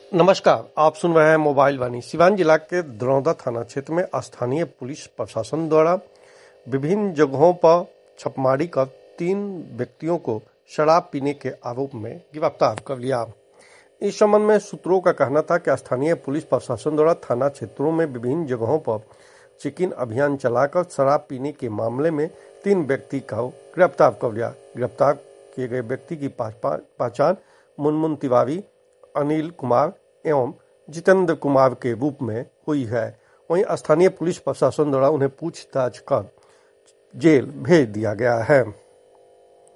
नमस्कार, आप सुन रहे हैं मोबाइल वाणी। सिवान जिला के दरौदा थाना क्षेत्र में स्थानीय पुलिस प्रशासन द्वारा विभिन्न जगहों पर छापेमारी कर 3 व्यक्तियों को शराब पीने के आरोप में गिरफ्तार कर लिया। इस संबंध में सूत्रों का कहना था कि स्थानीय पुलिस प्रशासन द्वारा थाना क्षेत्रों में विभिन्न जगहों पर चेकिंग अभियान चलाकर शराब पीने के मामले में 3 व्यक्ति को गिरफ्तार कर लिया। गिरफ्तार किए गए व्यक्ति की पहचान मुनमुन तिवारी, अनिल कुमार एवं जितेंद्र कुमार के रूप में हुई है। वहीं स्थानीय पुलिस प्रशासन द्वारा उन्हें पूछताछ कर जेल भेज दिया गया है।